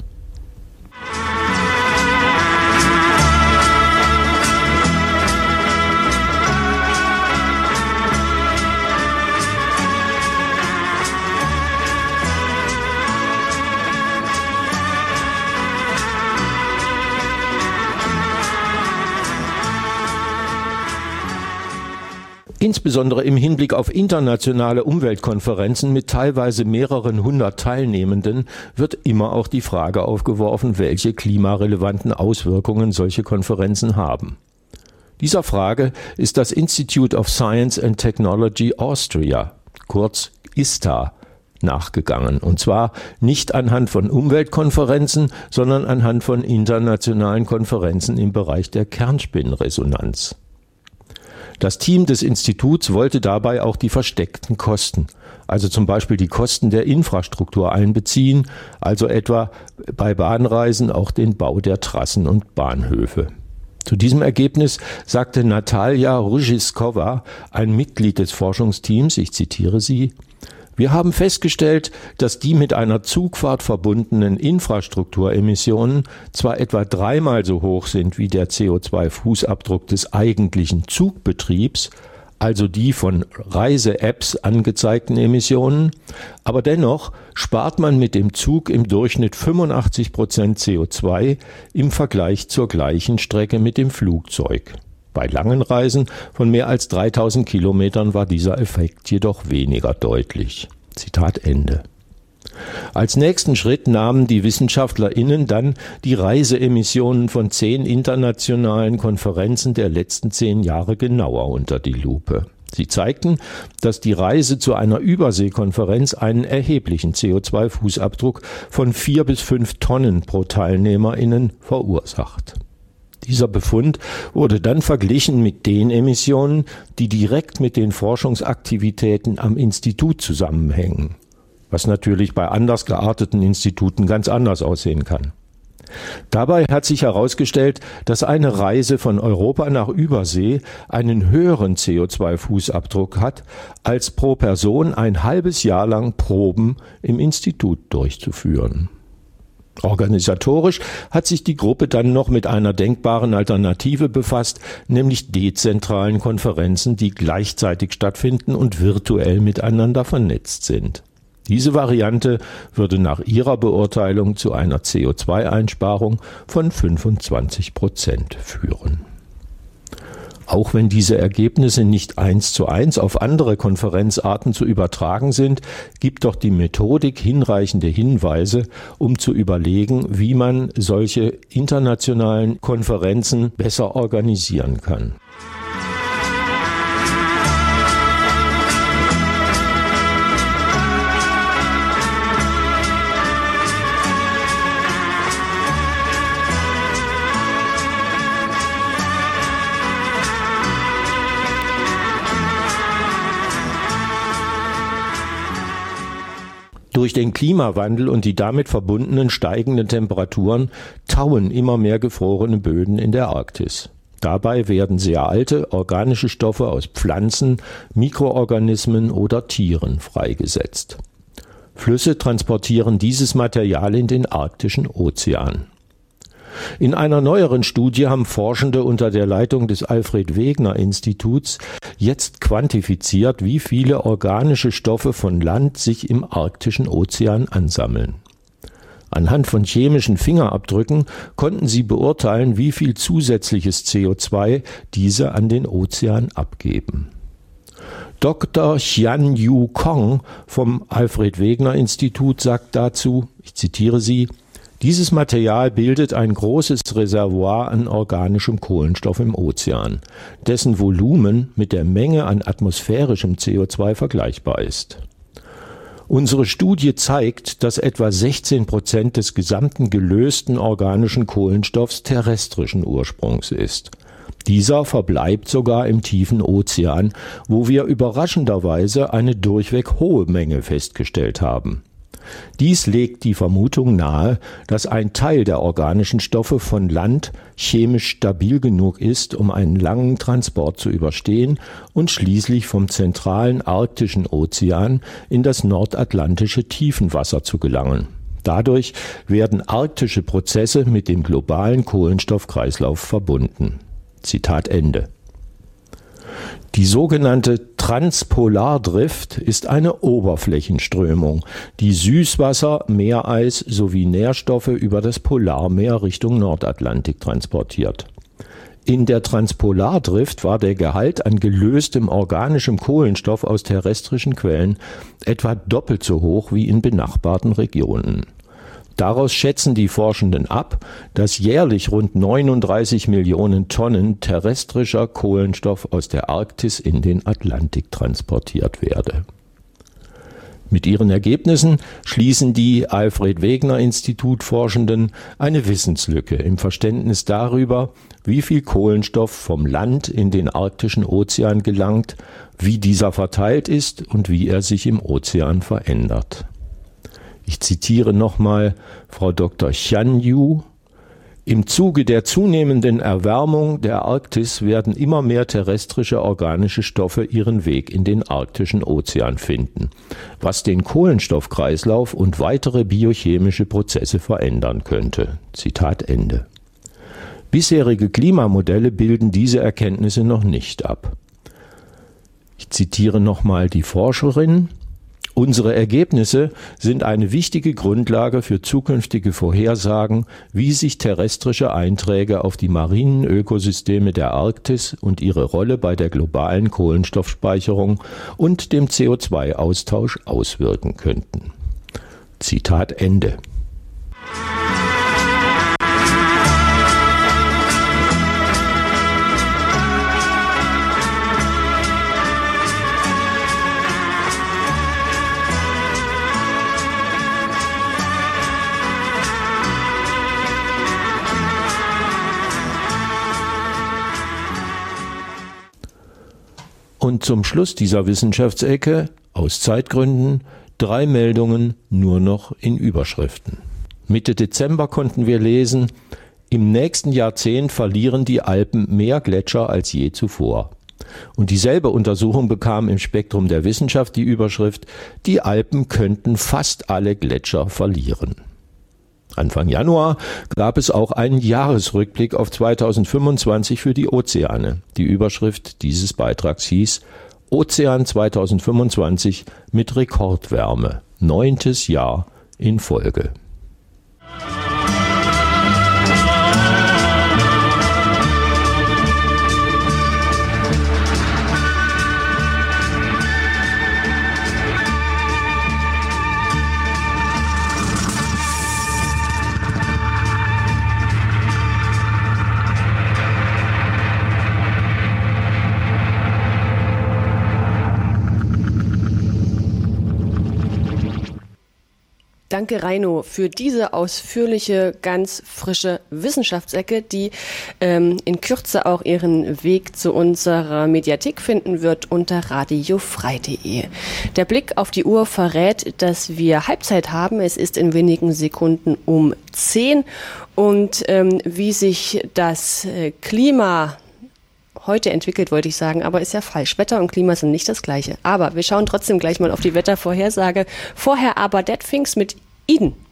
Insbesondere im Hinblick auf internationale Umweltkonferenzen mit teilweise mehreren 100 Teilnehmenden wird immer auch die Frage aufgeworfen, welche klimarelevanten Auswirkungen solche Konferenzen haben. Dieser Frage ist das Institute of Science and Technology Austria, kurz ISTA, nachgegangen. Und zwar nicht anhand von Umweltkonferenzen, sondern anhand von internationalen Konferenzen im Bereich der Kernspinresonanz. Das Team des Instituts wollte dabei auch die versteckten Kosten, also zum Beispiel die Kosten der Infrastruktur einbeziehen, also etwa bei Bahnreisen auch den Bau der Trassen und Bahnhöfe. Zu diesem Ergebnis sagte Natalia Ruzhiskova, ein Mitglied des Forschungsteams, ich zitiere sie: Wir haben festgestellt, dass die mit einer Zugfahrt verbundenen Infrastrukturemissionen zwar etwa 3-mal so hoch sind wie der CO2-Fußabdruck des eigentlichen Zugbetriebs, also die von Reise-Apps angezeigten Emissionen, aber dennoch spart man mit dem Zug im Durchschnitt 85% CO2 im Vergleich zur gleichen Strecke mit dem Flugzeug. Bei langen Reisen von mehr als 3000 Kilometern war dieser Effekt jedoch weniger deutlich. Zitat Ende. Als nächsten Schritt nahmen die WissenschaftlerInnen dann die Reiseemissionen von 10 internationalen Konferenzen der letzten 10 Jahre genauer unter die Lupe. Sie zeigten, dass die Reise zu einer Überseekonferenz einen erheblichen CO2-Fußabdruck von 4 bis 5 Tonnen pro TeilnehmerInnen verursacht. Dieser Befund wurde dann verglichen mit den Emissionen, die direkt mit den Forschungsaktivitäten am Institut zusammenhängen, was natürlich bei anders gearteten Instituten ganz anders aussehen kann. Dabei hat sich herausgestellt, dass eine Reise von Europa nach Übersee einen höheren CO2-Fußabdruck hat, als pro Person ein halbes Jahr lang Proben im Institut durchzuführen. Organisatorisch hat sich die Gruppe dann noch mit einer denkbaren Alternative befasst, nämlich dezentralen Konferenzen, die gleichzeitig stattfinden und virtuell miteinander vernetzt sind. Diese Variante würde nach ihrer Beurteilung zu einer CO2-Einsparung von 25% führen. Auch wenn diese Ergebnisse nicht 1:1 auf andere Konferenzarten zu übertragen sind, gibt doch die Methodik hinreichende Hinweise, um zu überlegen, wie man solche internationalen Konferenzen besser organisieren kann. Durch den Klimawandel und die damit verbundenen steigenden Temperaturen tauen immer mehr gefrorene Böden in der Arktis. Dabei werden sehr alte organische Stoffe aus Pflanzen, Mikroorganismen oder Tieren freigesetzt. Flüsse transportieren dieses Material in den arktischen Ozean. In einer neueren Studie haben Forschende unter der Leitung des Alfred-Wegener-Instituts jetzt quantifiziert, wie viele organische Stoffe von Land sich im arktischen Ozean ansammeln. Anhand von chemischen Fingerabdrücken konnten sie beurteilen, wie viel zusätzliches CO2 diese an den Ozean abgeben. Dr. Hyun-Yu Kong vom Alfred-Wegener-Institut sagt dazu, ich zitiere sie: Dieses Material bildet ein großes Reservoir an organischem Kohlenstoff im Ozean, dessen Volumen mit der Menge an atmosphärischem CO2 vergleichbar ist. Unsere Studie zeigt, dass etwa 16% des gesamten gelösten organischen Kohlenstoffs terrestrischen Ursprungs ist. Dieser verbleibt sogar im tiefen Ozean, wo wir überraschenderweise eine durchweg hohe Menge festgestellt haben. Dies legt die Vermutung nahe, dass ein Teil der organischen Stoffe von Land chemisch stabil genug ist, um einen langen Transport zu überstehen und schließlich vom zentralen arktischen Ozean in das nordatlantische Tiefenwasser zu gelangen. Dadurch werden arktische Prozesse mit dem globalen Kohlenstoffkreislauf verbunden. Zitat Ende. Die sogenannte Transpolardrift ist eine Oberflächenströmung, die Süßwasser, Meereis sowie Nährstoffe über das Polarmeer Richtung Nordatlantik transportiert. In der Transpolardrift war der Gehalt an gelöstem organischem Kohlenstoff aus terrestrischen Quellen etwa doppelt so hoch wie in benachbarten Regionen. Daraus schätzen die Forschenden ab, dass jährlich rund 39 Millionen Tonnen terrestrischer Kohlenstoff aus der Arktis in den Atlantik transportiert werde. Mit ihren Ergebnissen schließen die Alfred-Wegener-Institut-Forschenden eine Wissenslücke im Verständnis darüber, wie viel Kohlenstoff vom Land in den arktischen Ozean gelangt, wie dieser verteilt ist und wie er sich im Ozean verändert. Ich zitiere nochmal Frau Dr. Hyun-Yu: Im Zuge der zunehmenden Erwärmung der Arktis werden immer mehr terrestrische organische Stoffe ihren Weg in den arktischen Ozean finden, was den Kohlenstoffkreislauf und weitere biochemische Prozesse verändern könnte. Zitat Ende. Bisherige Klimamodelle bilden diese Erkenntnisse noch nicht ab. Ich zitiere nochmal die Forscherin: Unsere Ergebnisse sind eine wichtige Grundlage für zukünftige Vorhersagen, wie sich terrestrische Einträge auf die marinen Ökosysteme der Arktis und ihre Rolle bei der globalen Kohlenstoffspeicherung und dem CO2-Austausch auswirken könnten. Zitat Ende. Und zum Schluss dieser Wissenschaftsecke, aus Zeitgründen, 3 Meldungen nur noch in Überschriften. Mitte Dezember konnten wir lesen: Im nächsten Jahrzehnt verlieren die Alpen mehr Gletscher als je zuvor. Und dieselbe Untersuchung bekam im Spektrum der Wissenschaft die Überschrift: Die Alpen könnten fast alle Gletscher verlieren. Anfang Januar gab es auch einen Jahresrückblick auf 2025 für die Ozeane. Die Überschrift dieses Beitrags hieß: Ozean 2025 mit Rekordwärme. 9. Jahr in Folge. Danke, Reino, für diese ausführliche, ganz frische Wissenschaftsecke, die in Kürze auch ihren Weg zu unserer Mediathek finden wird unter radiofrei.de. Der Blick auf die Uhr verrät, dass wir Halbzeit haben. Es ist in wenigen Sekunden um 10. Und wie sich das Klima heute entwickelt, wollte ich sagen, aber ist ja falsch. Wetter und Klima sind nicht das Gleiche. Aber wir schauen trotzdem gleich mal auf die Wettervorhersage. Vorher aber Dead Things mit Eden.